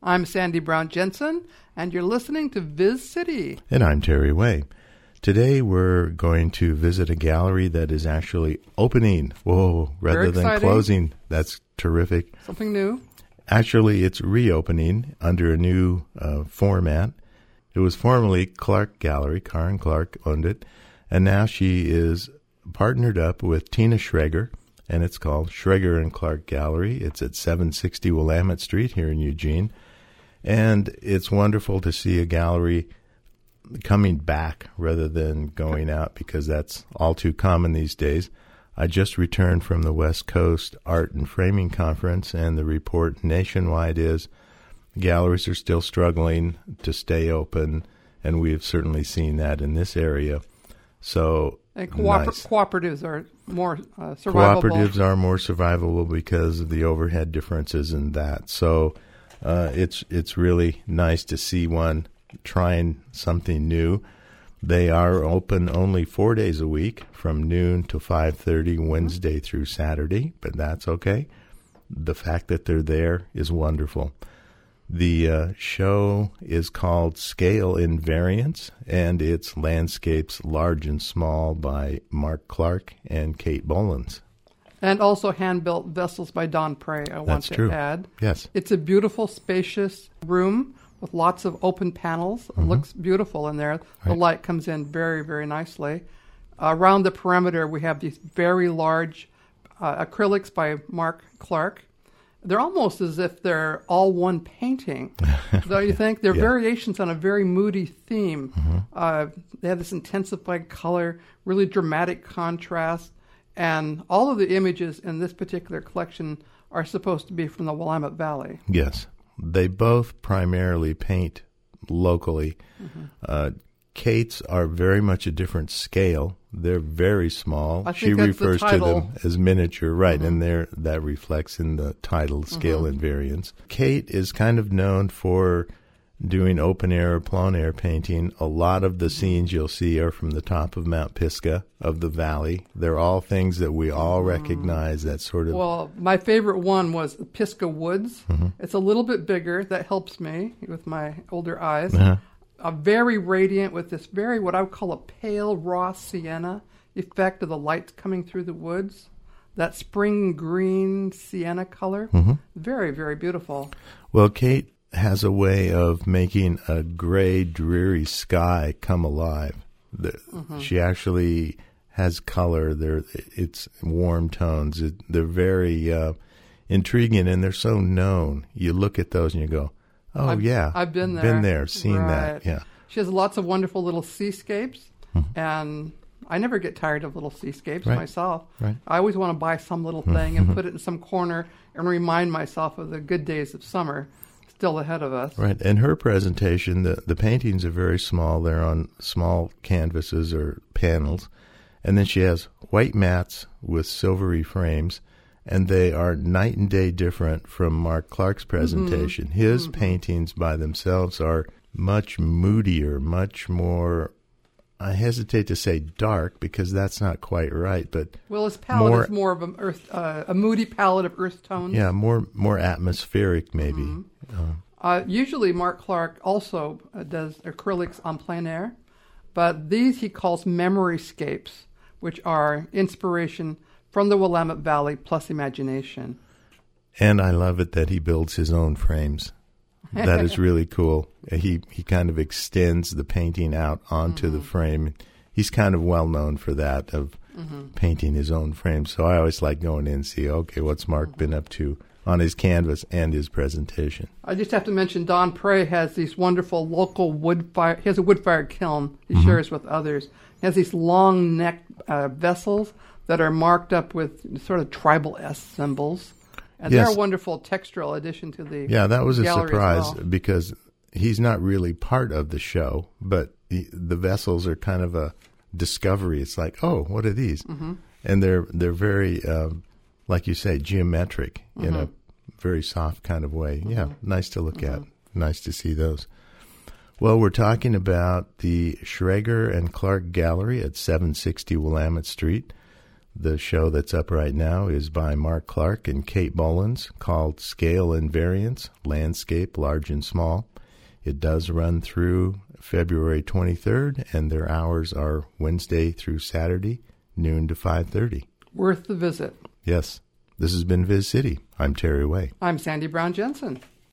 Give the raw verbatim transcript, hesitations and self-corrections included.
I'm Sandy Brown Jensen, and you're listening to Viz City. And I'm Terry Way. Today we're going to visit a gallery that is actually opening. Whoa, rather than closing. That's terrific. Something new. Actually, it's reopening under a new uh, format. It was formerly Clark Gallery. Karen Clark owned it. And now she is partnered up with Tina Schreger, and it's called Schreger and Clark Gallery. It's at seven sixty Willamette Street here in Eugene. And it's wonderful to see a gallery coming back rather than going out, because that's all too common these days. I just returned from the West Coast Art and Framing Conference, and the report nationwide is galleries are still struggling to stay open, and we have certainly seen that in this area. So and cooper- nice. cooperatives are more uh, survivable. Cooperatives are more survivable because of the overhead differences in that. So uh, it's it's really nice to see one trying something new. They are open only four days a week from noon to five thirty, Wednesday through Saturday, but that's okay. The fact that they're there is wonderful. The uh, show is called Scale Invariance, and it's landscapes large and small by Mark Clark and Kate Bolins. And also hand-built vessels by Don Prey, I want That's to true. add. Yes. It's a beautiful, spacious room with lots of open panels. It Mm-hmm. looks beautiful in there. The Right. light comes in very, very nicely. Uh, around the perimeter, we have these very large uh, acrylics by Mark Clark. They're almost as if they're all one painting, don't you think? They're Yeah. variations on a very moody theme. Mm-hmm. Uh, they have this intensified color, really dramatic contrast, and all of the images in this particular collection are supposed to be from the Willamette Valley. Yes. They both primarily paint locally. Mm-hmm. Uh, Kate's are very much a different scale. They're very small. I think She that's refers the to title. them as miniature, right, Mm-hmm. and there that reflects in the title, Scale Mm-hmm. Invariance. Kate is kind of known for doing open-air or plein-air painting. A lot of the scenes you'll see are from the top of Mount Pisgah, of the valley. They're all things that we all recognize, that sort of... Well, my favorite one was the Pisgah Woods. Mm-hmm. It's a little bit bigger. That helps me with my older eyes. Uh-huh. Uh, very radiant with this very, what I would call a pale raw sienna effect of the lights coming through the woods. That spring green sienna color. Mm-hmm. Very, very beautiful. Well, Kate has a way of making a gray, dreary sky come alive. The, Mm-hmm. She actually has color. They're, it's warm tones. It, they're very uh, intriguing, and they're so known. You look at those and you go, oh, I've, yeah. I've been there. Been there, seen right. that, yeah. She has lots of wonderful little seascapes, Mm-hmm. and I never get tired of little seascapes Right. myself. Right. I always want to buy some little thing and put it in some corner and remind myself of the good days of summer still ahead of us. Right, and her presentation, the, the paintings are very small. They're on small canvases or panels. And then she has white mats with silvery frames, and they are night and day different from Mark Clark's presentation. Mm-hmm. His mm-hmm. paintings by themselves are much moodier, much more, I hesitate to say dark, because that's not quite right, but well, his palette more, is more of a earth, uh, a moody palette of earth tones. Yeah, more more atmospheric, maybe. Mm-hmm. Uh, uh, usually, Mark Clark also uh, does acrylics on plein air, but these he calls memoryscapes, which are inspiration from the Willamette Valley plus imagination. And I love it that he builds his own frames. That is really cool. He he kind of extends the painting out onto mm-hmm. the frame. He's kind of well known for that, of mm-hmm. painting his own frame. So I always like going in and see, okay, what's Mark mm-hmm. been up to on his canvas and his presentation. I just have to mention Don Prey has these wonderful local wood fire. He has a wood-fired kiln he mm-hmm. shares with others. He has these long neck uh, vessels that are marked up with sort of tribal S symbols. And yes. they're a wonderful textural addition to the Yeah, that was a surprise well. because he's not really part of the show, but the, the vessels are kind of a discovery. It's like, oh, what are these? Mm-hmm. And they're they're very, um, like you say, geometric mm-hmm. in a very soft kind of way. Mm-hmm. Yeah, nice to look mm-hmm. at. Nice to see those. Well, we're talking about the Schreger and Clark Gallery at seven sixty Willamette Street. The show that's up right now is by Mark Clark and Kate Mullins, called Scale and Variance, Landscape, Large and Small. It does run through February twenty-third, and their hours are Wednesday through Saturday, noon to five thirty. Worth the visit. Yes. This has been Viz City. I'm Terry Way. I'm Sandy Brown Jensen.